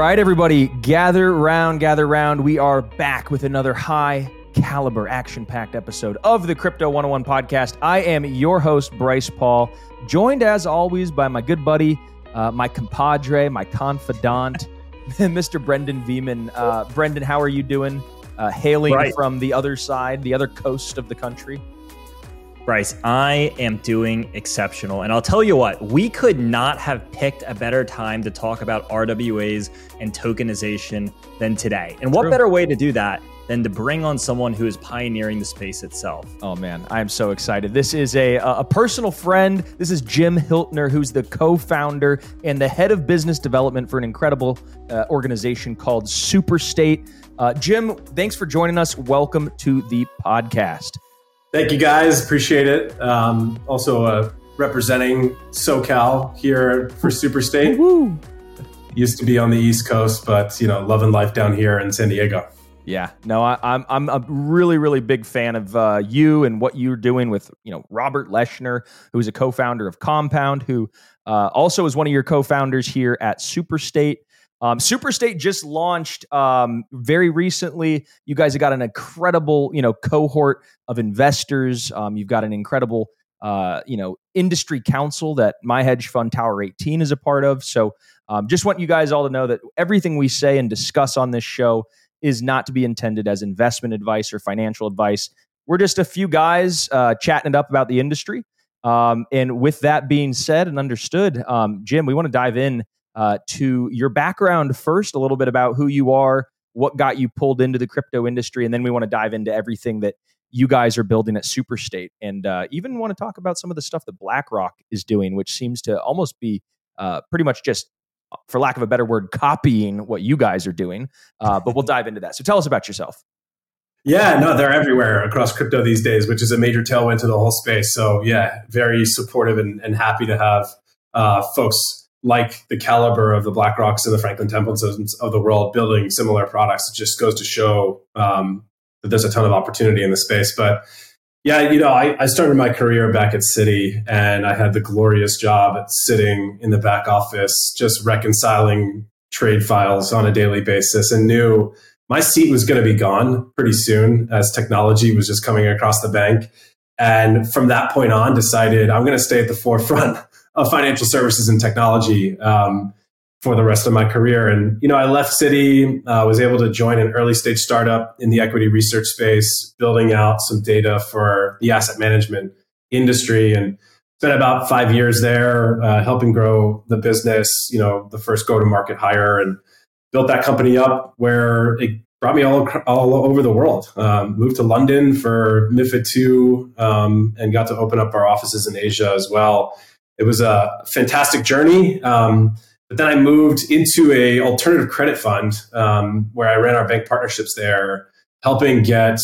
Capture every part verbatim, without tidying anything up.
right, everybody, gather round, gather round. We are back with another high caliber, action-packed episode of the Crypto one oh one podcast. I am your host, Bryce Paul, joined as always by my good buddy, uh, my compadre, my confidant, Mister Brendan Veeman. Uh, Brendan, how are you doing? Uh, hailing right. from the other side, the other coast of the country. Bryce, I am doing exceptional. And I'll tell you what, we could not have picked a better time to talk about R W As and tokenization than today. And what True. better way to do that than to bring on someone who is pioneering the space itself? Oh man, I am so excited. This is a, a personal friend. This is Jim Hiltner, who's the co-founder and the head of business development for an incredible uh, organization called Superstate. Uh, Jim, thanks for joining us. Welcome to the podcast. Thank you, guys. Appreciate it. Um, also uh, representing SoCal here for Superstate. Woo-hoo. Used to be on the East Coast, but you know, loving life down here in San Diego. Yeah, no, I, I'm I'm a really really big fan of uh, you and what you're doing with you know Robert Leshner, who's a co-founder of Compound, who uh, also is one of your co-founders here at Superstate. Um, Superstate just launched um, very recently. You guys have got an incredible, you know, cohort of investors. Um, you've got an incredible, uh, you know, industry council that my hedge fund Tower eighteen is a part of. So, um, just want you guys all to know that everything we say and discuss on this show is not to be intended as investment advice or financial advice. We're just a few guys uh, chatting it up about the industry. Um, and with that being said and understood, um, Jim, we want to dive in. Uh, to your background first, a little bit about who you are, what got you pulled into the crypto industry, and then we want to dive into everything that you guys are building at Superstate, and uh, even want to talk about some of the stuff that BlackRock is doing, which seems to almost be uh, pretty much just, for lack of a better word, copying what you guys are doing. Uh, but we'll dive into that. So tell us about yourself. Yeah, no, they're everywhere across crypto these days, which is a major tailwind to the whole space. So yeah, very supportive and, and happy to have uh, folks like the caliber of the BlackRocks and the Franklin Templetons of the world building similar products. It just goes to show um, that there's a ton of opportunity in the space. But yeah, you know, I, I started my career back at Citi, and I had the glorious job at sitting in the back office, just reconciling trade files on a daily basis, and knew my seat was going to be gone pretty soon as technology was just coming across the bank. And from that point on, decided I'm going to stay at the forefront of financial services and technology um, for the rest of my career. And, you know, I left Citi, uh, was able to join an early stage startup in the equity research space, building out some data for the asset management industry, and spent about five years there, uh, helping grow the business, you know, the first go-to-market hire, and built that company up where it brought me all, all over the world. Um, moved to London for MiFID two um, and got to open up our offices in Asia as well. It was a fantastic journey. Um, but then I moved into a alternative credit fund um, where I ran our bank partnerships there, helping get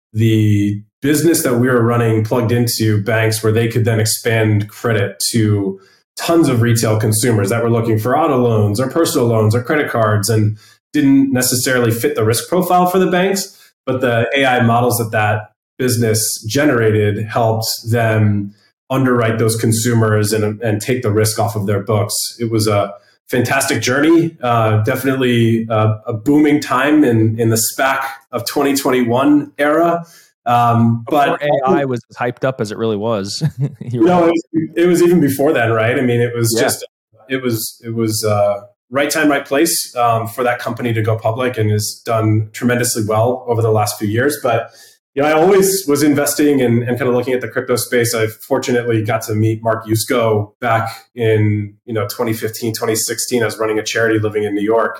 the business that we were running plugged into banks where they could then expand credit to tons of retail consumers that were looking for auto loans or personal loans or credit cards, and didn't necessarily fit the risk profile for the banks. But the A I models that that business generated helped them underwrite those consumers and, and take the risk off of their books. It was a fantastic journey, uh, definitely a, a booming time in, in the SPAC of twenty twenty-one era. Um, but A I was as hyped up as it really was. you know, it was, it was even before then, right? I mean, it was yeah. just, it was, it was uh, right time, right place um, for that company to go public, and has done tremendously well over the last few years. But you know, I always was investing and, and kind of looking at the crypto space. I fortunately got to meet Mark Yusko back in, you know, twenty fifteen, twenty sixteen. I was running a charity living in New York,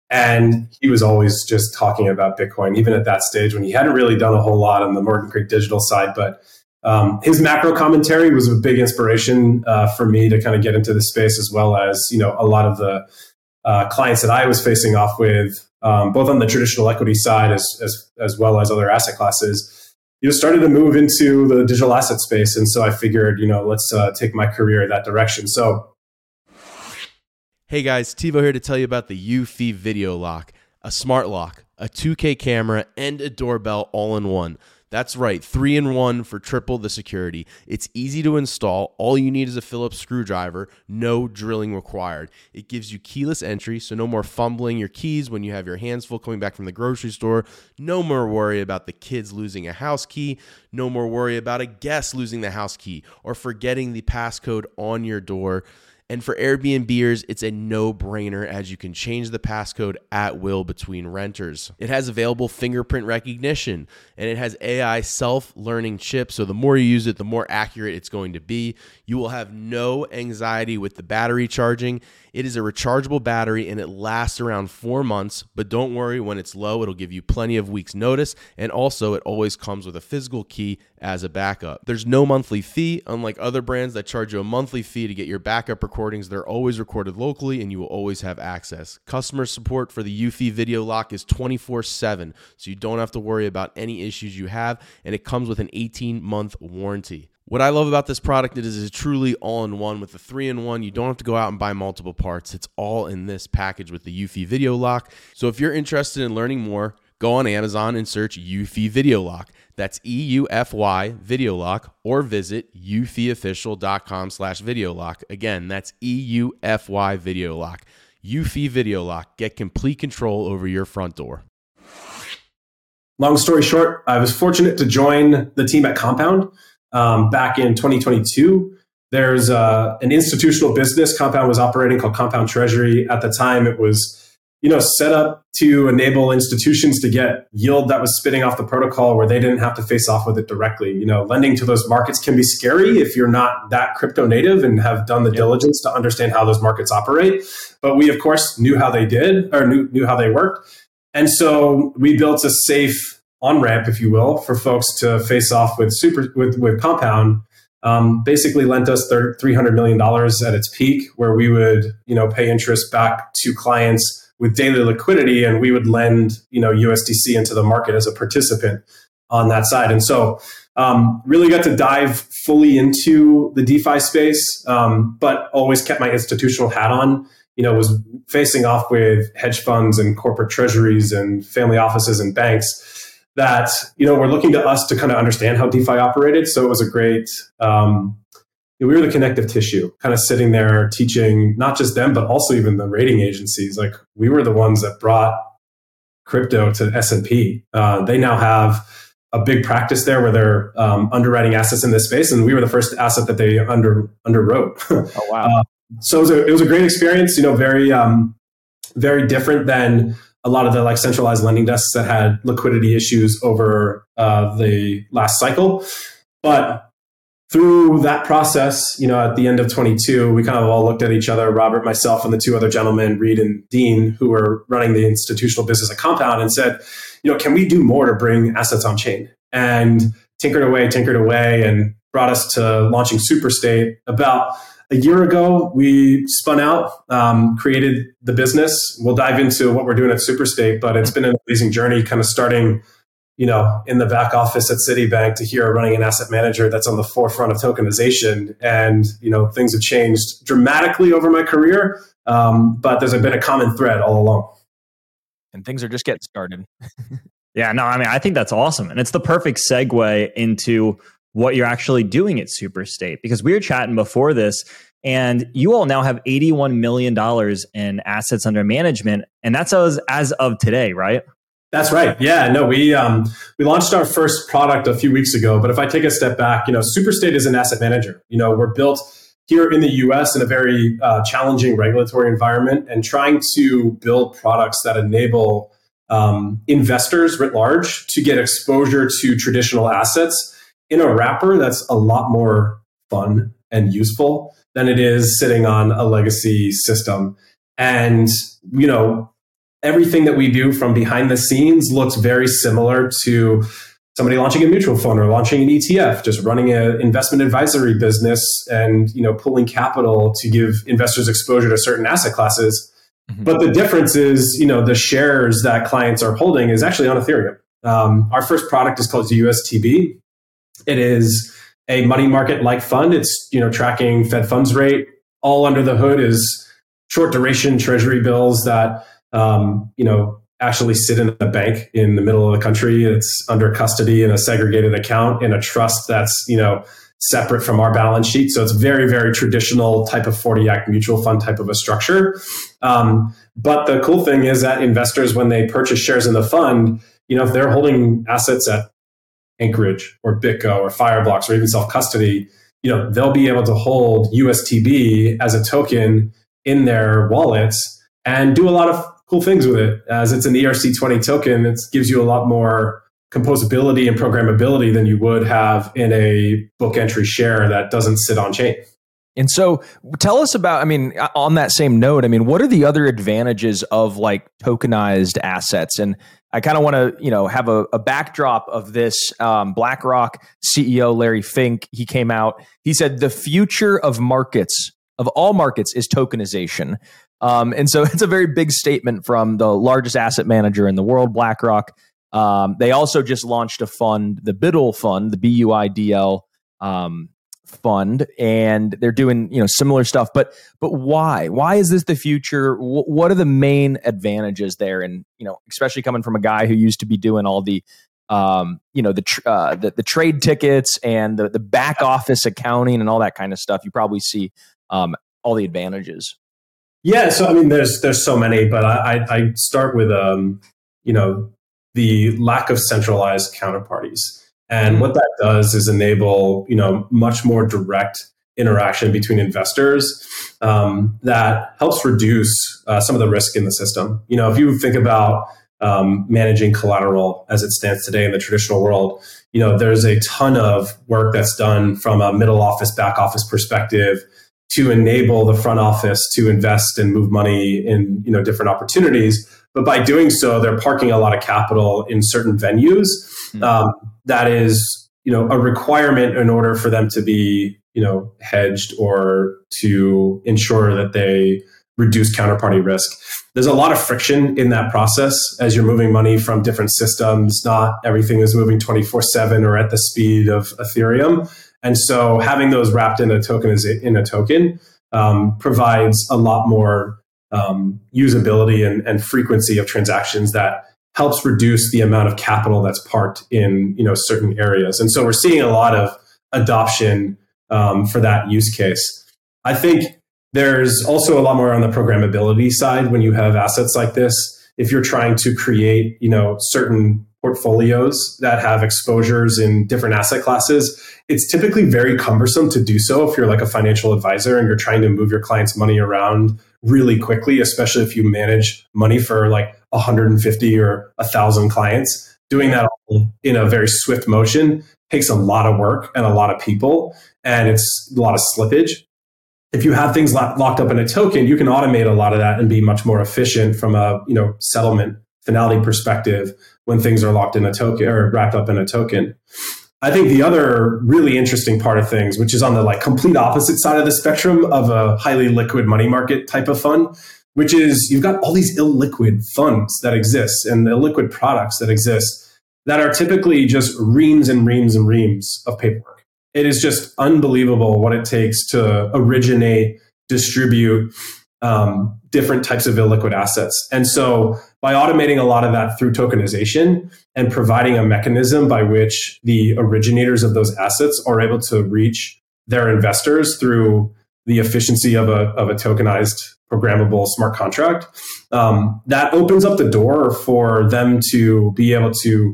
and he was always just talking about Bitcoin, even at that stage when he hadn't really done a whole lot on the Morgan Creek digital side. But um, his macro commentary was a big inspiration uh, for me to kind of get into the space, as well as, you know, a lot of the uh, clients that I was facing off with, um, both on the traditional equity side as, as as well as other asset classes, you know, started to move into the digital asset space. And so I figured, you know, let's uh, take my career that direction. So, hey guys, Tivo here to tell you about the Eufy Video Lock, a smart lock, a two K camera, and a doorbell all in one. That's right, three in one for triple the security. It's easy to install. All you need is a Phillips screwdriver, no drilling required. It gives you keyless entry, so no more fumbling your keys when you have your hands full coming back from the grocery store. No more worry about the kids losing a house key. No more worry about a guest losing the house key or forgetting the passcode on your door. And for Airbnbers, it's a no-brainer as you can change the passcode at will between renters. It has available fingerprint recognition, and it has A I self-learning chips, so the more you use it, the more accurate it's going to be. You will have no anxiety with the battery charging. It is a rechargeable battery, and it lasts around four months, but don't worry, when it's low, it'll give you plenty of weeks' notice, and also it always comes with a physical key as a backup. There's no monthly fee, unlike other brands that charge you a monthly fee to get your backup recordings. They're always recorded locally, and you will always have access. Customer support for the Eufy Video Lock is twenty-four seven, so you don't have to worry about any issues you have, and it comes with an eighteen-month warranty. What I love about this product is it's truly all-in-one. With the three in one, you don't have to go out and buy multiple parts. It's all in this package with the Eufy Video Lock. So if you're interested in learning more, go on Amazon and search Eufy Video Lock. That's E U F Y Video Lock, or visit eufyofficial.com slash video lock. Again, that's E U F Y Video Lock. Eufy Video Lock. Get complete control over your front door. Long story short, I was fortunate to join the team at Compound. Um, back in twenty twenty-two, there's uh, an institutional business Compound was operating called Compound Treasury. At the time, it was, you know, set up to enable institutions to get yield that was spitting off the protocol where they didn't have to face off with it directly. You know, lending to those markets can be scary if you're not that crypto native and have done the yep. diligence to understand how those markets operate. But we, of course, knew how they did or knew, knew how they worked. And so we built a safe on-ramp, if you will, for folks to face off with super with, with Compound. Um, basically lent us three hundred million dollars at its peak, where we would, you know, pay interest back to clients with daily liquidity, and we would lend, you know, U S D C into the market as a participant on that side. And so um, really got to dive fully into the DeFi space, um, but always kept my institutional hat on. You know, was facing off with hedge funds and corporate treasuries and family offices and banks that, you know, were looking to us to kind of understand how DeFi operated. So it was a great, um, we were the connective tissue, kind of sitting there teaching not just them, but also even the rating agencies. Like, we were the ones that brought crypto to S and P. Uh, they now have a big practice there where they're um, underwriting assets in this space. And we were the first asset that they under underwrote. Oh, wow. uh, so it was, a, it was a great experience, you know, very, um, very different than a lot of the like centralized lending desks that had liquidity issues over uh, the last cycle. But through that process, you know, at the end of twenty-two, we kind of all looked at each other, Robert, myself, and the two other gentlemen, Reed and Dean, who were running the institutional business at Compound, and said, you know, can we do more to bring assets on chain? And tinkered away, tinkered away, and brought us to launching Superstate. About a year ago, we spun out, um, created the business. We'll dive into what we're doing at Superstate, but it's been an amazing journey, kind of starting, you know, in the back office at Citibank to here running an asset manager that's on the forefront of tokenization. And, you know, things have changed dramatically over my career, um, but there's been a common thread all along. And things are just getting started. Yeah, no, I mean, I think that's awesome. And it's the perfect segue into what you're actually doing at Superstate, because we were chatting before this, and you all now have eighty-one million dollars in assets under management, and that's as, as of today, right? That's right. Yeah, no, we um, we launched our first product a few weeks ago. But if I take a step back, you know, Superstate is an asset manager. You know, we're built here in the U S in a very uh, challenging regulatory environment, and trying to build products that enable um, investors writ large to get exposure to traditional assets in a wrapper that's a lot more fun and useful than it is sitting on a legacy system. And, you know, everything that we do from behind the scenes looks very similar to somebody launching a mutual fund or launching an E T F, just running an investment advisory business and, you know, pulling capital to give investors exposure to certain asset classes. Mm-hmm. But the difference is, you know, the shares that clients are holding is actually on Ethereum. Um, our first product is called U S T B. It is a money market-like fund. It's, you know, tracking Fed funds rate. All under the hood is short duration treasury bills that, um, you know, actually sit in a bank in the middle of the country. It's under custody in a segregated account in a trust that's, you know, separate from our balance sheet. So it's very, very traditional type of forty Act mutual fund type of a structure. Um, but the cool thing is that investors, when they purchase shares in the fund, you know, if they're holding assets at Anchorage or BitGo or Fireblocks or even self-custody, you know, they'll be able to hold U S T B as a token in their wallets and do a lot of cool things with it. As it's an E R C twenty token, it gives you a lot more composability and programmability than you would have in a book entry share that doesn't sit on chain. And so tell us about, I mean, on that same note, I mean, what are the other advantages of like tokenized assets? And I kind of want to, you know, have a, a backdrop of this. Um, BlackRock C E O Larry Fink, he came out, he said, the future of markets, of all markets, is tokenization. Um, and so it's a very big statement from the largest asset manager in the world, BlackRock. Um, they also just launched a fund, the BUIDL fund, the B U I D L um, fund, and they're doing, you know, similar stuff. But but why? Why is this the future? W- what are the main advantages there? And, you know, especially coming from a guy who used to be doing all the um, you know, the, tr- uh, the the trade tickets and the the back office accounting and all that kind of stuff, you probably see um, all the advantages. Yeah, so I mean, there's there's so many, but I I I start with um you know the lack of centralized counterparties, and mm-hmm. what that does is enable you know much more direct interaction between investors um, that helps reduce uh, some of the risk in the system. You know, if you think about um, managing collateral as it stands today in the traditional world, you know, there's a ton of work that's done from a middle office, back office perspective to enable the front office to invest and move money in, you know, different opportunities. But by doing so, they're parking a lot of capital in certain venues. Mm-hmm. Um, that is, you know, a requirement in order for them to be, you know, hedged or to ensure that they reduce counterparty risk. There's a lot of friction in that process as you're moving money from different systems. Not everything is moving twenty-four seven or at the speed of Ethereum. And so having those wrapped in a token in a token um, provides a lot more um, usability and, and frequency of transactions that helps reduce the amount of capital that's parked in, you know, certain areas. And so we're seeing a lot of adoption um, for that use case. I think there's also a lot more on the programmability side when you have assets like this. If you're trying to create, you know, certain portfolios that have exposures in different asset classes, it's typically very cumbersome to do so if you're like a financial advisor and you're trying to move your clients' money around really quickly, especially if you manage money for like one hundred fifty or one thousand clients. Doing that in a very swift motion takes a lot of work and a lot of people, and it's a lot of slippage. If you have things locked up in a token, you can automate a lot of that and be much more efficient from a, you know, settlement finality perspective when things are locked in a token or wrapped up in a token. I think the other really interesting part of things, which is on the like complete opposite side of the spectrum of a highly liquid money market type of fund, which is you've got all these illiquid funds that exist and illiquid products that exist that are typically just reams and reams and reams of paperwork. It is just unbelievable what it takes to originate, distribute um, different types of illiquid assets. And so by automating a lot of that through tokenization and providing a mechanism by which the originators of those assets are able to reach their investors through the efficiency of a, of a tokenized programmable smart contract, um, that opens up the door for them to be able to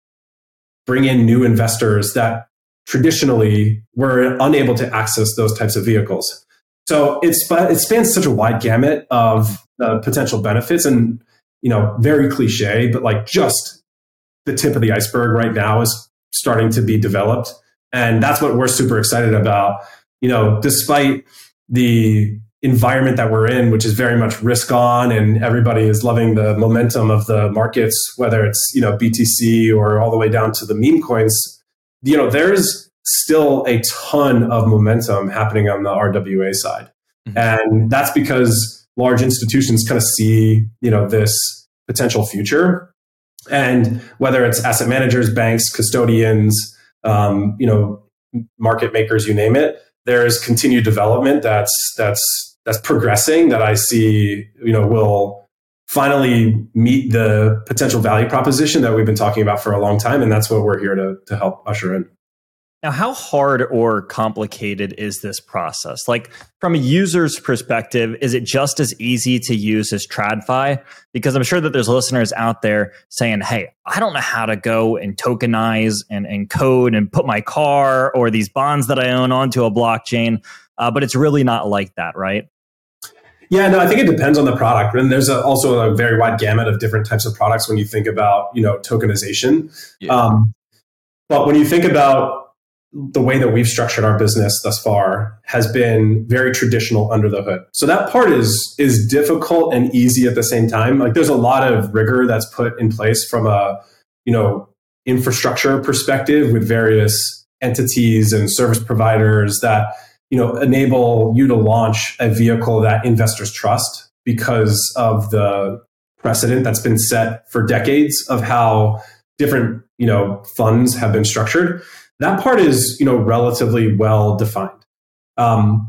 bring in new investors that traditionally were unable to access those types of vehicles. So it's, it spans such a wide gamut of uh, potential benefits, and, you know, very cliche, but like just the tip of the iceberg right now is starting to be developed. And that's what we're super excited about. You know, despite the environment that we're in, which is very much risk on, and everybody is loving the momentum of the markets, whether it's, you know, B T C or all the way down to the meme coins, you know, there's still a ton of momentum happening on the R W A side. Mm-hmm. And that's because large institutions kind of see, you know, this potential future. And whether it's asset managers, banks, custodians, um, you know, market makers, you name it, there's continued development that's that's that's progressing that I see, you know, will finally meet the potential value proposition that we've been talking about for a long time. And that's what we're here to, to help usher in. Now, how hard or complicated is this process? Like from a user's perspective, is it just as easy to use as TradFi? Because I'm sure that there's listeners out there saying, hey, I don't know how to go and tokenize and, and code and put my car or these bonds that I own onto a blockchain. Uh, but it's really not like that, right? Yeah, no, I think it depends on the product. And there's a, also a very wide gamut of different types of products when you think about, you know, tokenization. Yeah. Um, but when you think about the way that we've structured our business thus far has been very traditional under the hood. So that part is is difficult and easy at the same time. Like there's a lot of rigor that's put in place from a, you know, infrastructure perspective with various entities and service providers that, you know, enable you to launch a vehicle that investors trust because of the precedent that's been set for decades of how different, you know, funds have been structured. That part is, you know, relatively well defined. Um,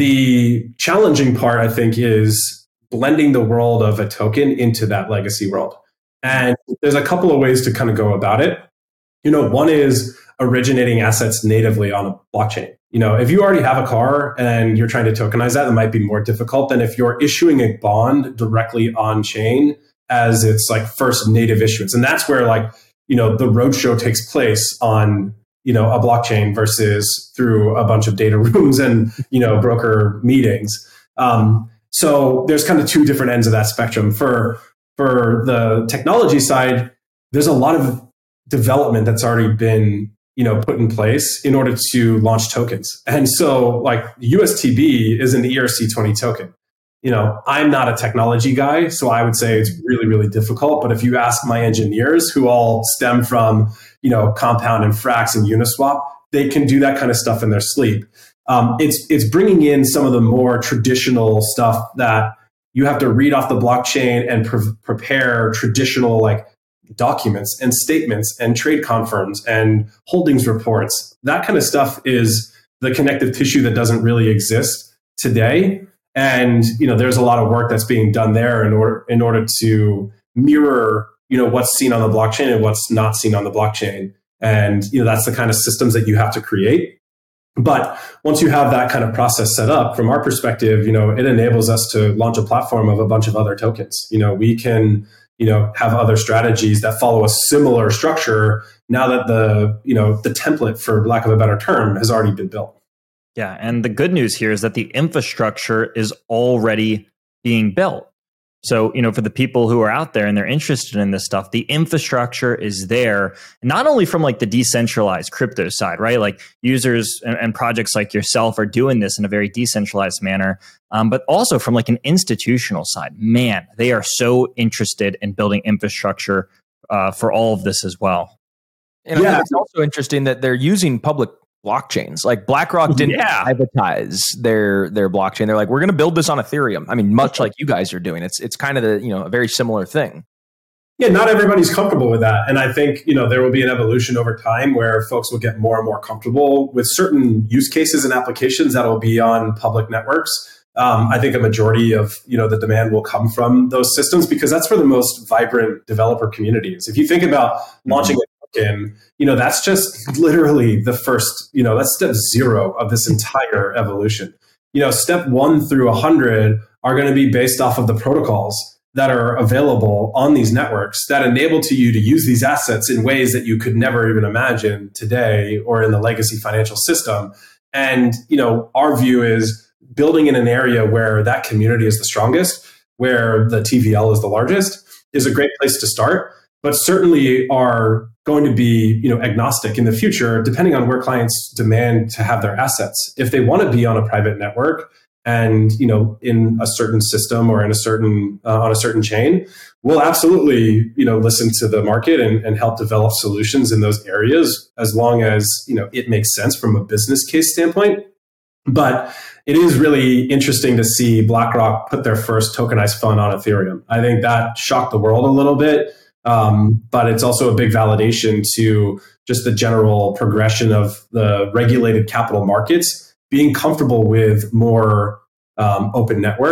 the challenging part, I think, is blending the world of a token into that legacy world. And there's a couple of ways to kind of go about it. You know, one is originating assets natively on a blockchain. You know, if you already have a car and you're trying to tokenize that, it might be more difficult than if you're issuing a bond directly on chain as its like first native issuance. And that's where like, you know, the roadshow takes place on, you know, a blockchain versus through a bunch of data rooms and, you know, broker meetings. Um, so there's kind of two different ends of that spectrum. For, for the technology side, there's a lot of development that's already been, you know, put in place in order to launch tokens. And so like U S T B is an E R C twenty token. You know, I'm not a technology guy, so I would say it's really, really difficult. But if you ask my engineers who all stem from, you know, Compound and Frax and Uniswap, they can do that kind of stuff in their sleep. Um, it's it's bringing in some of the more traditional stuff that you have to read off the blockchain and pre- prepare traditional like documents and statements and trade confirms and holdings reports. That kind of stuff is the connective tissue that doesn't really exist today. And, you know, there's a lot of work that's being done there in order in order to mirror, you know, what's seen on the blockchain and what's not seen on the blockchain. And, you know, that's the kind of systems that you have to create. But once you have that kind of process set up, from our perspective, you know, it enables us to launch a platform of a bunch of other tokens. You know, we can, you know, have other strategies that follow a similar structure now that the, you know, the template, for lack of a better term, has already been built. Yeah, and the good news here is that the infrastructure is already being built. So, you know, for the people who are out there and they're interested in this stuff, the infrastructure is there, not only from like the decentralized crypto side, right? Like users and, and projects like yourself are doing this in a very decentralized manner, um, but also from like an institutional side. Man, they are so interested in building infrastructure uh, for all of this as well. And yeah. I think it's also interesting that they're using public blockchains. Like BlackRock didn't yeah. privatize their their blockchain. They're like, we're going to build this on Ethereum. I mean, much like you guys are doing. It's it's kind of the, you know, a very similar thing. Yeah, not everybody's comfortable with that. And I think, you know, there will be an evolution over time where folks will get more and more comfortable with certain use cases and applications that will be on public networks. Um, I think a majority of, you know, the demand will come from those systems because that's where the most vibrant developer community is. If you think about launching a token, you know, that's just literally the first, you know, that's step zero of this entire evolution. You know, step one through a hundred are going to be based off of the protocols that are available on these networks that enable to you to use these assets in ways that you could never even imagine today or in the legacy financial system. And, you know, our view is building in an area where that community is the strongest, where the T V L is the largest, is a great place to start, but certainly are going to be, you know, agnostic in the future, depending on where clients demand to have their assets. If they want to be on a private network and, you know, in a certain system or in a certain, uh, on a certain chain, we'll absolutely, you know, listen to the market and, and help develop solutions in those areas, as long as, you know, it makes sense from a business case standpoint. But it is really interesting to see BlackRock put their first tokenized fund on Ethereum. I think that shocked the world a little bit. Um, but it's also a big validation to just the general progression of the regulated capital markets being comfortable with more um, open networks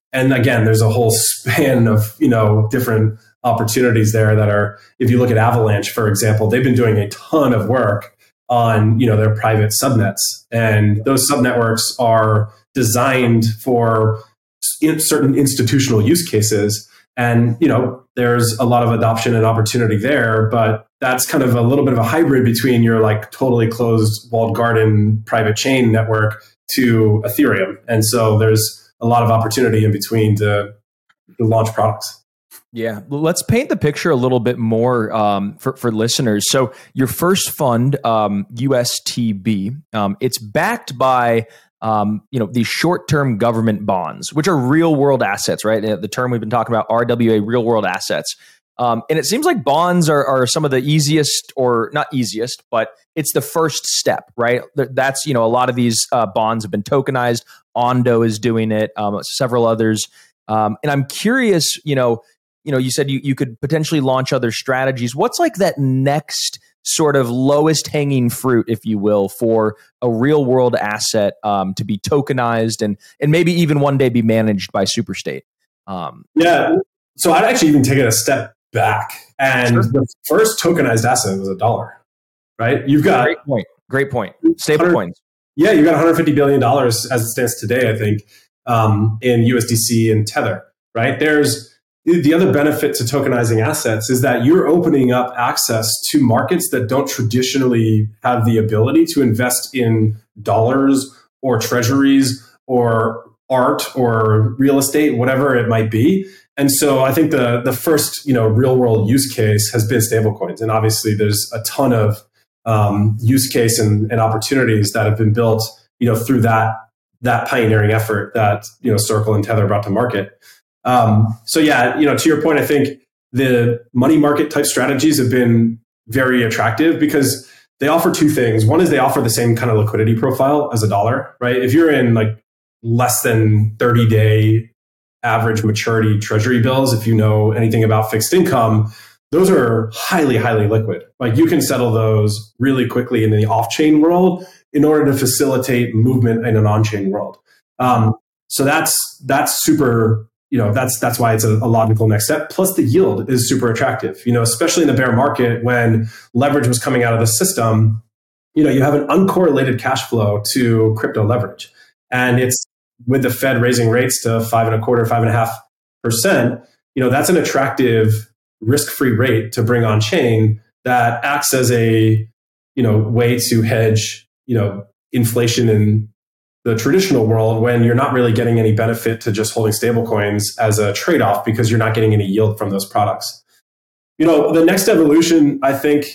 And again, there's a whole span of, you know, different opportunities there that are, if you look at Avalanche, for example, they've been doing a ton of work on, you know, their private subnets. And those subnetworks are designed for in certain institutional use cases. And, you know, there's a lot of adoption and opportunity there, but that's kind of a little bit of a hybrid between your like totally closed walled garden private chain network to Ethereum. And so there's a lot of opportunity in between to, to launch products. Yeah, well, let's paint the picture a little bit more um, for, for listeners. So your first fund, um, U S T B, um, it's backed by um, you know these short-term government bonds, which are real-world assets, right? The term we've been talking about, R W A, real-world assets. Um, and it seems like bonds are, are some of the easiest, or not easiest, but it's the first step, right? That's, you know, a lot of these uh, bonds have been tokenized. Ondo is doing it, um, several others. Um, and I'm curious, you know, you know, you said you, you could potentially launch other strategies. What's like that next sort of lowest hanging fruit, if you will, for a real world asset um, to be tokenized and and maybe even one day be managed by Superstate? Um, yeah. So I'd actually even take it a step back. And Sure. the first tokenized asset was a dollar, right? You've got great point. Great point. Stable coins. Yeah, you got one hundred fifty billion dollars as it stands today, I think, um, in U S D C and Tether, right? There's the other benefit to tokenizing assets is that you're opening up access to markets that don't traditionally have the ability to invest in dollars or treasuries or art or real estate, whatever it might be. And so I think the the first, you know, real world use case has been stablecoins. And obviously there's a ton of um, use case and, and opportunities that have been built, you know, through that that pioneering effort that, you know, Circle and Tether brought to market. Um, so yeah, you know, to your point, I think the money market type strategies have been very attractive because they offer two things. One is they offer the same kind of liquidity profile as a dollar, right? If you're in like less than thirty day average maturity treasury bills, if you know anything about fixed income, those are highly, highly liquid. Like you can settle those really quickly in the off-chain world in order to facilitate movement in an on-chain world. Um, so that's that's super, you know, that's that's why it's a, a logical next step. Plus the yield is super attractive, you know, especially in the bear market when leverage was coming out of the system. You know, you have an uncorrelated cash flow to crypto leverage. And it's with the Fed raising rates to five and a quarter, five and a half percent, you know, that's an attractive risk-free rate to bring on chain that acts as a, you know, way to hedge, you know, inflation in the traditional world when you're not really getting any benefit to just holding stablecoins as a trade-off because you're not getting any yield from those products. You know, the next evolution, I think,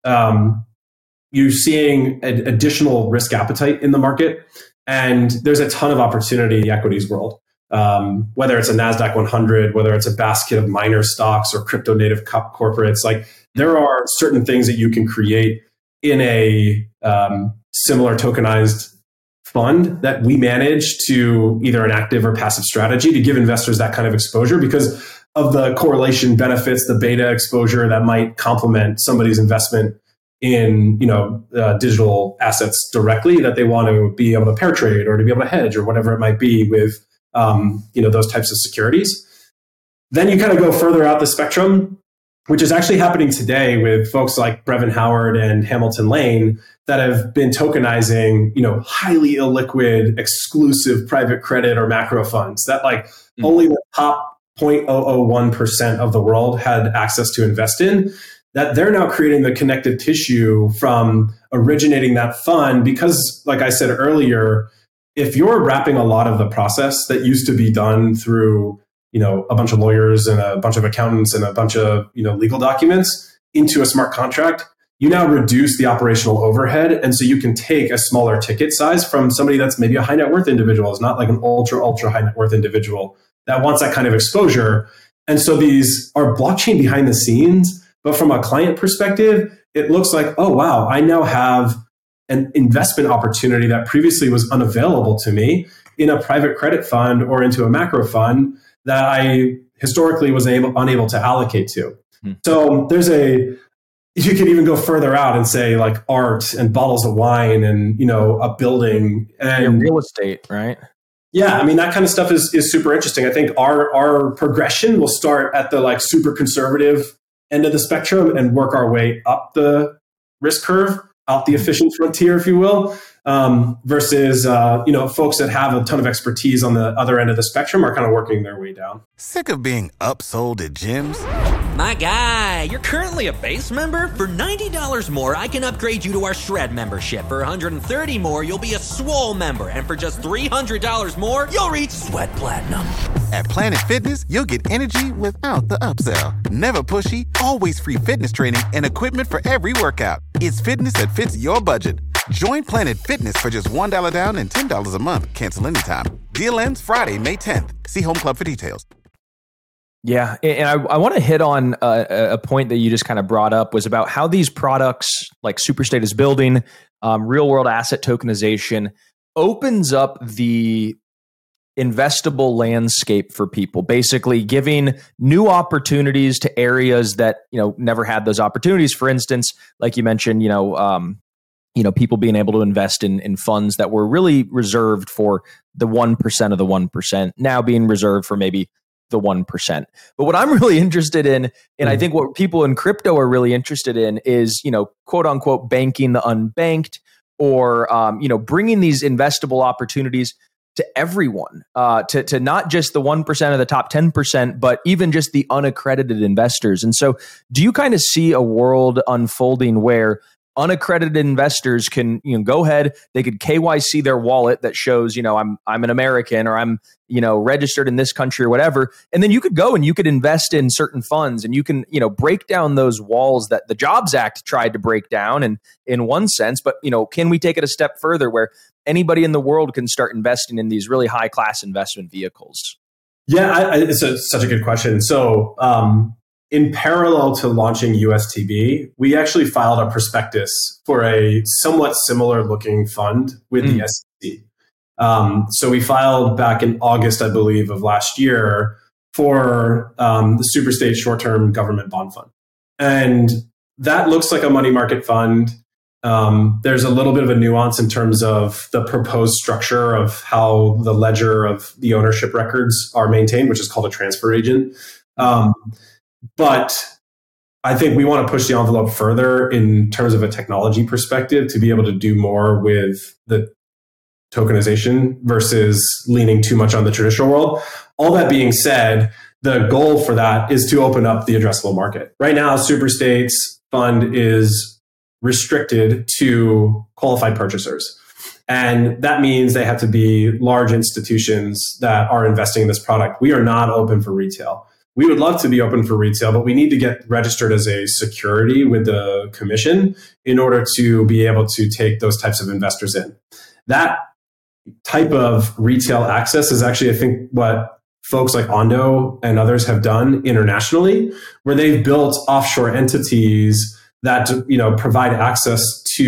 um, you're seeing an additional risk appetite in the market. And there's a ton of opportunity in the equities world, um, whether it's a NASDAQ one hundred, whether it's a basket of minor stocks or crypto native corporates. Like there are certain things that you can create in a um, similar tokenized fund that we manage to either an active or passive strategy to give investors that kind of exposure because of the correlation benefits, the beta exposure that might complement somebody's investment in, you know, uh, digital assets directly that they want to be able to pair trade or to be able to hedge or whatever it might be with, um, you know, those types of securities. Then you kind of go further out the spectrum, which is actually happening today with folks like Brevin Howard and Hamilton Lane that have been tokenizing, you know, highly illiquid, exclusive private credit or macro funds that like mm-hmm. only the top zero point zero zero one percent of the world had access to invest in. That they're now creating the connective tissue from originating that fund because, like I said earlier, if you're wrapping a lot of the process that used to be done through, you know, a bunch of lawyers and a bunch of accountants and a bunch of, you know, legal documents into a smart contract, you now reduce the operational overhead. And so you can take a smaller ticket size from somebody that's maybe a high net worth individual. It's not like an ultra, ultra high net worth individual that wants that kind of exposure. And so these are blockchain behind the scenes. But from a client perspective, it looks like, oh, wow, I now have an investment opportunity that previously was unavailable to me in a private credit fund or into a macro fund that I historically was able, unable to allocate to. Hmm. So there's a, you could even go further out and say like art and bottles of wine and, you know, a building and yeah, real estate, right? Yeah, I mean, that kind of stuff is is super interesting. I think our our progression will start at the like super conservative end of the spectrum and work our way up the risk curve, out the efficient frontier, if you will, um, versus uh, you know, folks that have a ton of expertise on the other end of the spectrum are kind of working their way down. Sick of being upsold at gyms? My guy, you're currently a base member? For ninety dollars more, I can upgrade you to our Shred membership. For one hundred thirty dollars more, you'll be a Swole member. And for just three hundred dollars more, you'll reach Sweat Platinum. At Planet Fitness, you'll get energy without the upsell. Never pushy, always free fitness training and equipment for every workout. It's fitness that fits your budget. Join Planet Fitness for just one dollar down and ten dollars a month. Cancel anytime. Deal ends Friday, May tenth. See Home Club for details. Yeah, and I, I want to hit on a, a point that you just kind of brought up was about how these products like Superstate is building, um, real world asset tokenization opens up the investable landscape for people, basically giving new opportunities to areas that, you know, never had those opportunities. For instance, like you mentioned, you know, um, you know, people being able to invest in, in funds that were really reserved for the one percent of the one percent, now being reserved for maybe the one percent. But what I'm really interested in, and I think what people in crypto are really interested in is, you know, quote unquote, banking the unbanked, or, um, you know, bringing these investable opportunities to everyone, uh, to, to not just the one percent of the top ten percent, but even just the unaccredited investors. And so do you kind of see a world unfolding where unaccredited investors can, you know, go ahead, they could K Y C their wallet that shows, you know, I'm I'm an American, or I'm, you know, registered in this country or whatever, and then you could go and you could invest in certain funds, and you can, you know, break down those walls that the Jobs Act tried to break down, and in one sense, but, you know, can we take it a step further where anybody in the world can start investing in these really high class investment vehicles? Yeah, I, I, it's a, such a good question. So, um, in parallel to launching U S T B, we actually filed a prospectus for a somewhat similar looking fund with mm. the S E C. Um, so we filed back in August, I believe, of last year for um, the Superstate short-term government bond fund. And that looks like a money market fund. Um, there's a little bit of a nuance in terms of the proposed structure of how the ledger of the ownership records are maintained, which is called a transfer agent. Um, But I think we want to push the envelope further in terms of a technology perspective to be able to do more with the tokenization versus leaning too much on the traditional world. All that being said, the goal for that is to open up the addressable market. Right now, Superstate's fund is restricted to qualified purchasers. And that means they have to be large institutions that are investing in this product. We are not open for retail. We would love to be open for retail, but we need to get registered as a security with the commission in order to be able to take those types of investors in. That type of retail access is actually, I think, what folks like Ondo and others have done internationally, where they've built offshore entities that, you know, provide access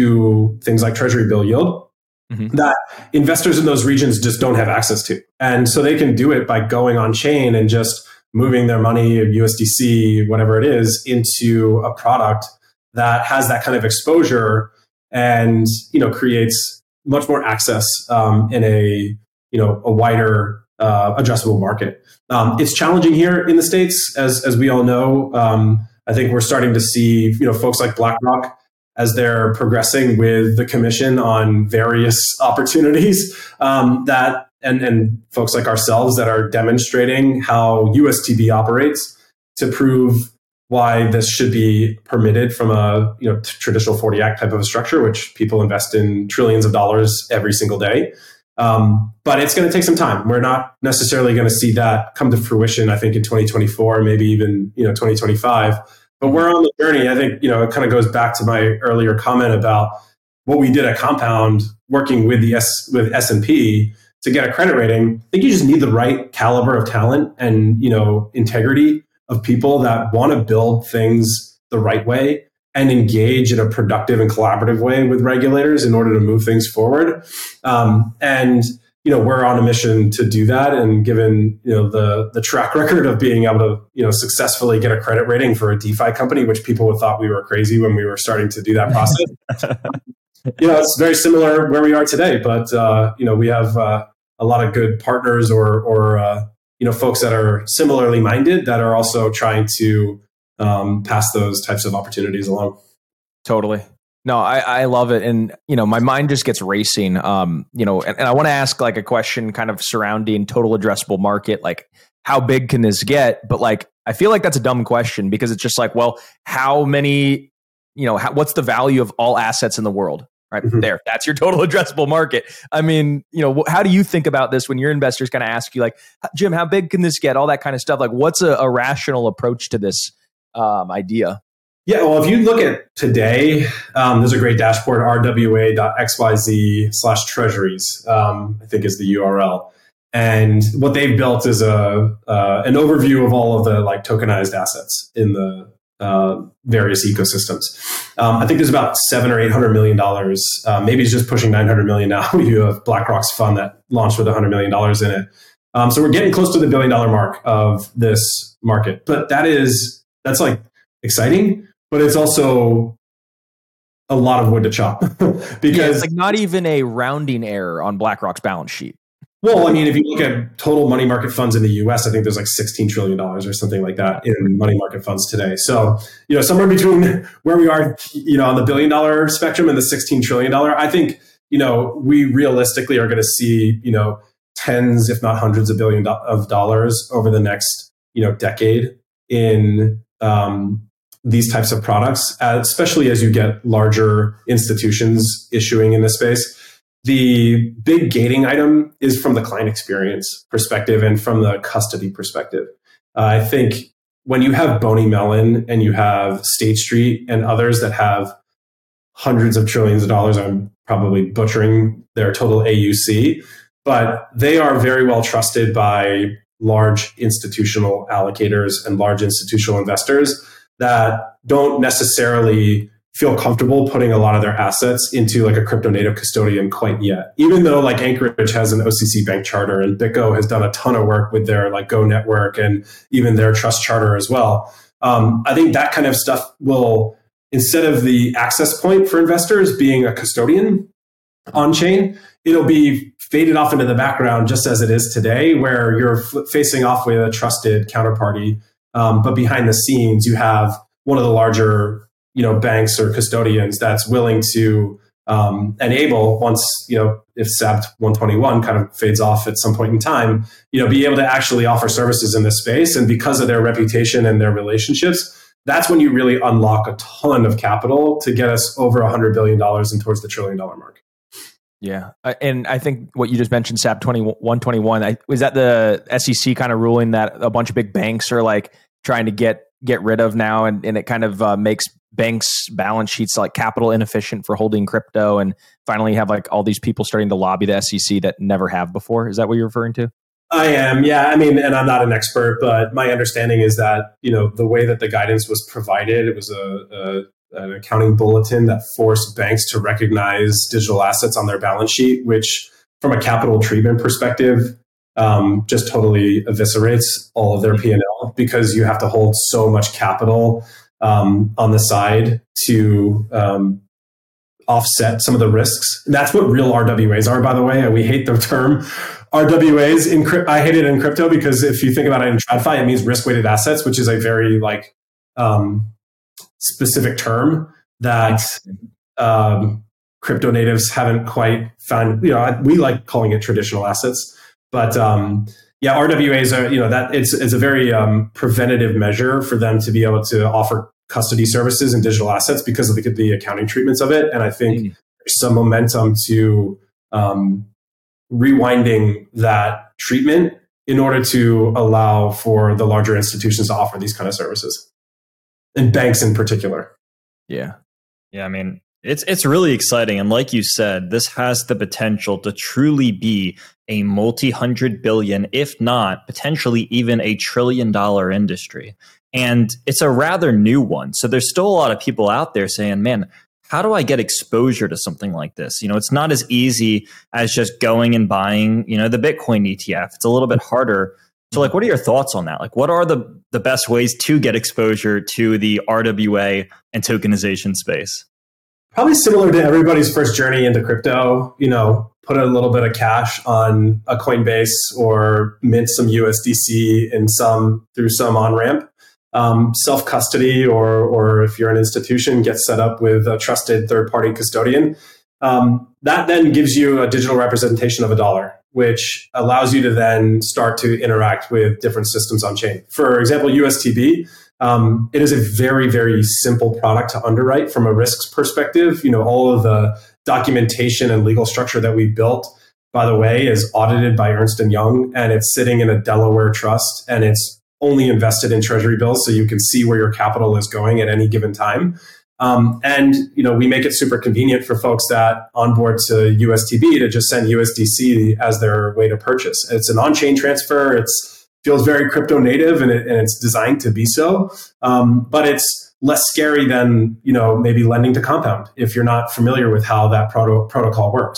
to things like treasury bill yield mm-hmm. that investors in those regions just don't have access to. And so they can do it by going on chain and just moving their money, U S D C, whatever it is, into a product that has that kind of exposure and, you know, creates much more access um, in a, you know, a wider uh, addressable market. Um, it's challenging here in the States, as as we all know. Um, I think we're starting to see, you know, folks like BlackRock, as they're progressing with the commission on various opportunities um, that And, and folks like ourselves that are demonstrating how U S T B operates to prove why this should be permitted from a, you know, t- traditional forty Act type of a structure, which people invest in trillions of dollars every single day. Um, but it's going to take some time. We're not necessarily going to see that come to fruition, I think, in twenty twenty-four, maybe even, you know, twenty twenty-five. But we're on the journey. I think, you know, it kind of goes back to my earlier comment about what we did at Compound, working with the S with S and P to get a credit rating. I think you just need the right caliber of talent and, you know, integrity of people that want to build things the right way and engage in a productive and collaborative way with regulators in order to move things forward. Um, and, you know, we're on a mission to do that. And given, you know, the the track record of being able to, you know, successfully get a credit rating for a DeFi company, which people would thought we were crazy when we were starting to do that process. You know, it's very similar where we are today, but, uh, you know, we have, uh, a lot of good partners or or uh, you know folks that are similarly minded that are also trying to um, pass those types of opportunities along. Totally. No, I, I love it. And, you know, my mind just gets racing, um, you know, and, and I want to ask like a question kind of surrounding total addressable market, like how big can this get? But like, I feel like that's a dumb question because it's just like, well, how many, you know, how, what's the value of all assets in the world? Right mm-hmm. there. That's your total addressable market. I mean, you know, how do you think about this when your investors kind of ask you like, Jim, how big can this get? All that kind of stuff. Like what's a, a rational approach to this um, idea? Yeah, well, if you look at today, um, there's a great dashboard, r w a dot x y z slash treasuries, um, I think is the U R L. And what they've built is a uh, an overview of all of the like tokenized assets in the uh, various ecosystems. Um, I think there's about seven or eight hundred million dollars. Uh, maybe it's just pushing nine hundred million now. You have BlackRock's fund that launched with one hundred million dollars in it. Um, so we're getting close to the billion dollar mark of this market. But that is that's like exciting. But it's also a lot of wood to chop because yeah, it's like not even a rounding error on BlackRock's balance sheet. Well, I mean, if you look at total money market funds in the U S, I think there's like sixteen trillion dollars or something like that in money market funds today. So, you know, somewhere between where we are, you know, on the billion dollar spectrum and the sixteen trillion dollars, I think, you know, we realistically are going to see, you know, tens, if not hundreds of billion do- of dollars over the next, you know, decade in, um, these types of products, especially as you get larger institutions issuing in this space. The big gating item is from the client experience perspective and from the custody perspective. Uh, I think when you have Boney Mellon and you have State Street and others that have hundreds of trillions of dollars, I'm probably butchering their total A U C, but they are very well trusted by large institutional allocators and large institutional investors that don't necessarily feel comfortable putting a lot of their assets into like a crypto native custodian quite yet. Even though like Anchorage has an O C C bank charter and BitGo has done a ton of work with their like Go network and even their trust charter as well. Um, I think that kind of stuff will, instead of the access point for investors being a custodian on chain, it'll be faded off into the background just as it is today, where you're f- facing off with a trusted counterparty. Um, but behind the scenes, you have one of the larger, you know, banks or custodians that's willing to um, enable once, you know, if S A B T one twenty-one kind of fades off at some point in time, you know, be able to actually offer services in this space. And because of their reputation and their relationships, that's when you really unlock a ton of capital to get us over one hundred billion dollars and towards the trillion dollar mark. Yeah. Uh, and I think what you just mentioned, S A B one twenty-one, I, was that the S E C kind of ruling that a bunch of big banks are like trying to get get rid of now, and, and it kind of uh, makes banks' balance sheets like capital inefficient for holding crypto, and finally you have like all these people starting to lobby the S E C that never have before. Is that what you're referring to? I am, yeah. I mean, and I'm not an expert, but my understanding is that, you know, the way that the guidance was provided, it was a, a an accounting bulletin that forced banks to recognize digital assets on their balance sheet, which from a capital treatment perspective, um, just totally eviscerates all of their P and L because you have to hold so much capital um, on the side to um, offset some of the risks. And that's what real R W As are, by the way. We hate the term R W As. In I hate it in crypto because if you think about it in TradFi, it means risk-weighted assets, which is a very like um, specific term that um, crypto natives haven't quite found. You know, we like calling it traditional assets, but um, yeah, R W As are, you know, that it's it's a very um, preventative measure for them to be able to offer custody services and digital assets because of the, the accounting treatments of it. And I think mm-hmm. there's some momentum to um, rewinding that treatment in order to allow for the larger institutions to offer these kind of services, and banks in particular. Yeah. Yeah. I mean, it's, it's really exciting. And like you said, this has the potential to truly be a multi-hundred billion, if not potentially even a trillion dollar industry. And it's a rather new one. So there's still a lot of people out there saying, man, how do I get exposure to something like this? You know, it's not as easy as just going and buying, you know, the Bitcoin E T F. It's a little bit harder. So like, what are your thoughts on that? Like, what are the, the best ways to get exposure to the R W A and tokenization space? Probably similar to everybody's first journey into crypto. You know, put a little bit of cash on a Coinbase or mint some U S D C in some through some on-ramp. Um, self-custody, or or if you're an institution, get set up with a trusted third-party custodian. Um, that then gives you a digital representation of a dollar, which allows you to then start to interact with different systems on chain. For example, U S T B, um, it is a very, very simple product to underwrite from a risks perspective. You know, all of the documentation and legal structure that we built, by the way, is audited by Ernst and Young, and it's sitting in a Delaware trust, and it's only invested in treasury bills, so you can see where your capital is going at any given time. Um, and you know, we make it super convenient for folks that onboard to U S T B to just send U S D C as their way to purchase. It's an on-chain transfer. It's feels very crypto native, and, it, and it's designed to be so. Um, but it's less scary than, you know, maybe lending to Compound if you're not familiar with how that proto- protocol works.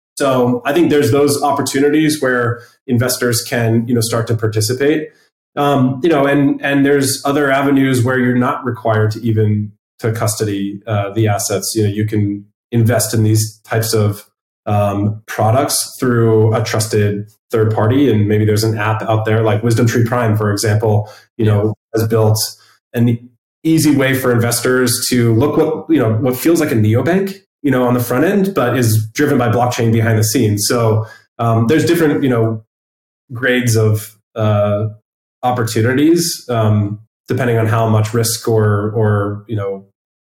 So I think there's those opportunities where investors can, you know, start to participate. Um, you know, and and there's other avenues where you're not required to even to custody uh, the assets. You know, you can invest in these types of um, products through a trusted third party, and maybe there's an app out there like Wisdom Tree Prime, for example. You know, has built an easy way for investors to look what you know what feels like a neobank, you know, on the front end, but is driven by blockchain behind the scenes. So um, there's different, you know, grades of uh, opportunities, um, depending on how much risk or, or, you know,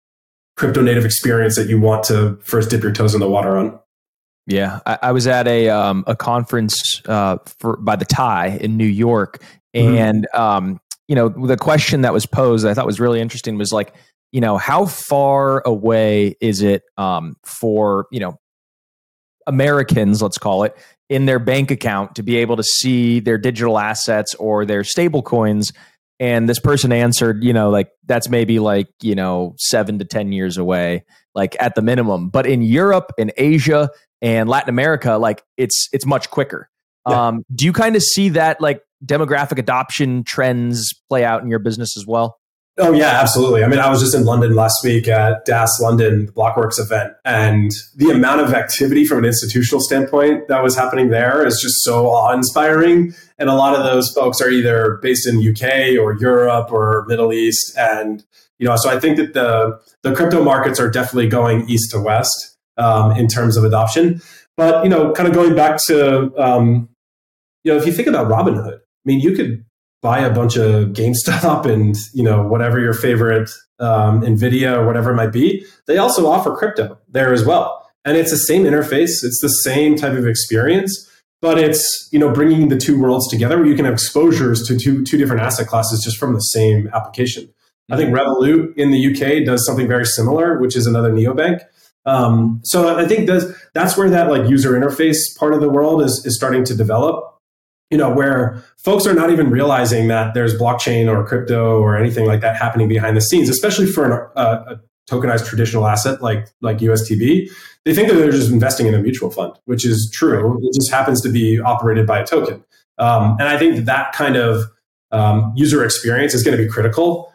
crypto native experience that you want to first dip your toes in the water on. Yeah. I, I was at a, um, a conference, uh, for, by the Tie in New York. And, mm-hmm. um, you know, the question that was posed, I thought was really interesting, was like, you know, how far away is it, um, for, you know, Americans, let's call it, in their bank account to be able to see their digital assets or their stable coins? And this person answered, you know, like that's maybe like, you know, seven to ten years away, like at the minimum. But in Europe and Asia and Latin America, like it's it's much quicker. Yeah. Um, do you kind of see that like demographic adoption trends play out in your business as well? Oh, yeah, absolutely. I mean, I was just in London last week at D A S London, the Blockworks event, and the amount of activity from an institutional standpoint that was happening there is just so awe-inspiring. And a lot of those folks are either based in U K or Europe or Middle East. And, you know, so I think that the, the crypto markets are definitely going east to west um, in terms of adoption. But, you know, kind of going back to, um, you know, if you think about Robinhood, I mean, you could buy a bunch of GameStop and, you know, whatever your favorite um, NVIDIA or whatever it might be. They also offer crypto there as well. And it's the same interface. It's the same type of experience, but it's, you know, bringing the two worlds together where you can have exposures to two, two different asset classes just from the same application. Mm-hmm. I think Revolut in the U K does something very similar, which is another neobank. Um, so I think that's, that's where that like user interface part of the world is, is starting to develop. You know, where folks are not even realizing that there's blockchain or crypto or anything like that happening behind the scenes, especially for an, a, a tokenized traditional asset like like U S T B. They think that they're just investing in a mutual fund, which is true. It just happens to be operated by a token. Um, and I think that, that kind of um, user experience is going to be critical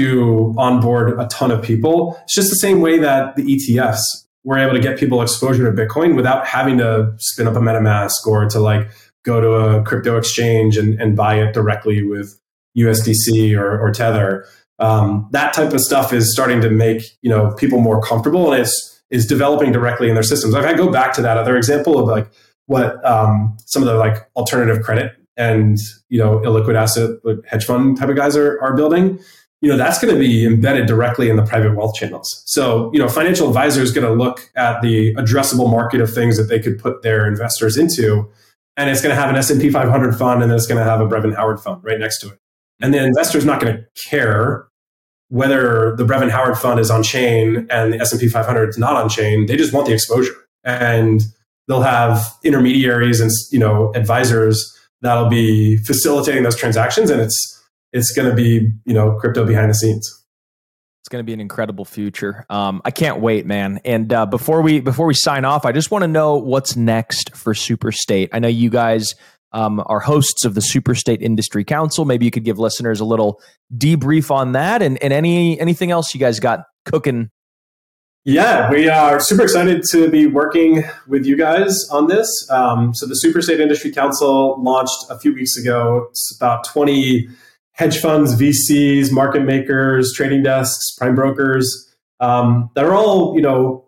to onboard a ton of people. It's just the same way that the E T Fs were able to get people exposure to Bitcoin without having to spin up a MetaMask or to like go to a crypto exchange and, and buy it directly with U S D C or, or Tether. Um, that type of stuff is starting to make, you know, people more comfortable, and it's is developing directly in their systems. Like I go back to that other example of like what um, some of the like alternative credit and, you know, illiquid asset like hedge fund type of guys are, are building. You know, that's going to be embedded directly in the private wealth channels. So, you know, financial advisor is going to look at the addressable market of things that they could put their investors into. And it's going to have an S and P five hundred fund, and then it's going to have a Brevin Howard fund right next to it. And the investor's not going to care whether the Brevin Howard fund is on chain and the S and P five hundred is not on chain. They just want the exposure, and they'll have intermediaries and, you know, advisors that'll be facilitating those transactions. And it's it's going to be, you know, crypto behind the scenes. It's going to be an incredible future. Um, I can't wait, man. And uh, before we before we sign off, I just want to know what's next for Superstate. I know you guys um, are hosts of the Superstate Industry Council. Maybe you could give listeners a little debrief on that, and, and any anything else you guys got cooking Yeah, we are super excited to be working with you guys on this. Um, so the Superstate Industry Council launched a few weeks ago. It's about twenty hedge funds, V Cs, market makers, trading desks, prime brokers um, that are all, you know,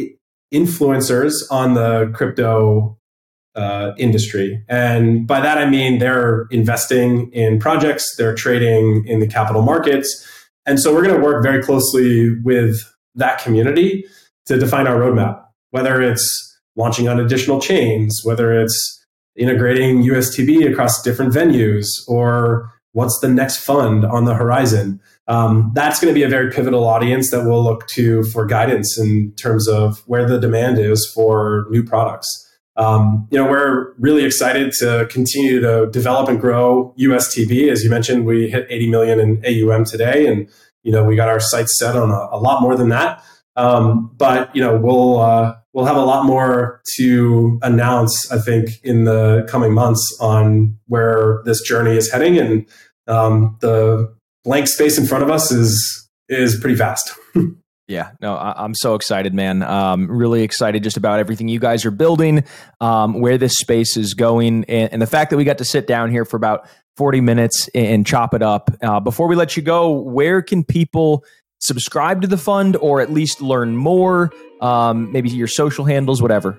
influencers on the crypto uh, industry. And by that, I mean they're investing in projects, they're trading in the capital markets. And so we're going to work very closely with that community to define our roadmap, whether it's launching on additional chains, whether it's integrating U S T B across different venues, or what's the next fund on the horizon. Um, that's going to be a very pivotal audience that we'll look to for guidance in terms of where the demand is for new products. Um, you know, we're really excited to continue to develop and grow U S T B. As you mentioned, we hit eighty million in A U M today, and you know, we got our sights set on a, a lot more than that. Um, but, you know, we'll uh, we'll have a lot more to announce, I think, in the coming months on where this journey is heading. And um, the blank space in front of us is is pretty vast. Yeah, no, I, I'm so excited, man. Um, really excited just about everything you guys are building, um, where this space is going, and, and the fact that we got to sit down here for about forty minutes and chop it up. Uh, before we let you go, where can people subscribe to the fund or at least learn more? Um, maybe your social handles, whatever.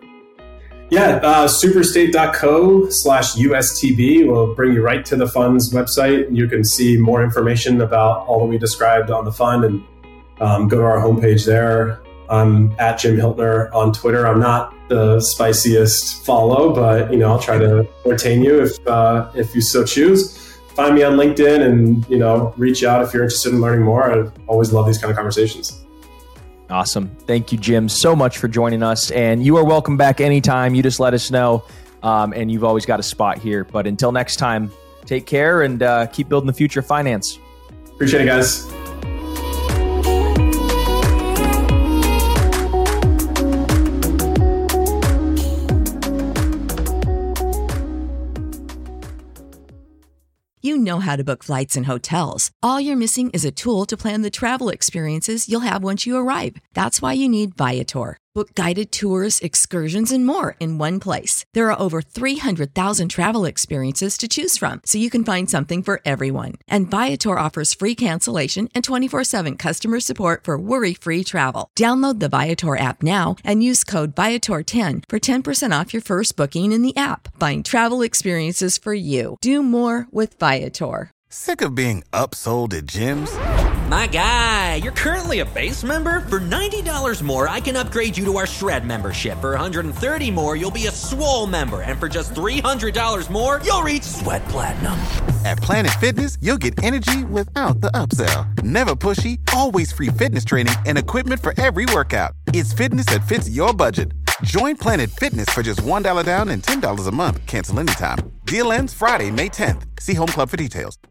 Yeah, uh, superstate.co slash USTB will bring you right to the fund's website. You can see more information about all that we described on the fund, and um, go to our homepage there. I'm at Jim Hiltner on Twitter. I'm not the spiciest follow, but you know, I'll try to entertain you if uh, if you so choose. Find me on LinkedIn, and you know, reach out if you're interested in learning more. I always love these kind of conversations. Awesome. Thank you, Jim, so much for joining us. And you are welcome back anytime. You just let us know, um, and you've always got a spot here. But until next time, take care and uh, keep building the future of finance. Appreciate it, guys. You know how to book flights and hotels. All you're missing is a tool to plan the travel experiences you'll have once you arrive. That's why you need Viator. Book guided tours, excursions, and more in one place. There are over three hundred thousand travel experiences to choose from, so you can find something for everyone. And Viator offers free cancellation and twenty-four seven customer support for worry-free travel. Download the Viator app now and use code Viator ten for ten percent off your first booking in the app. Find travel experiences for you. Do more with Viator. Sick of being upsold at gyms? My guy, you're currently a base member? For ninety dollars more, I can upgrade you to our Shred membership. For one hundred thirty dollars more, you'll be a Swole member. And for just three hundred dollars more, you'll reach Sweat Platinum. At Planet Fitness, you'll get energy without the upsell. Never pushy, always free fitness training and equipment for every workout. It's fitness that fits your budget. Join Planet Fitness for just one dollar down and ten dollars a month. Cancel anytime. Deal ends Friday, May tenth. See Home Club for details.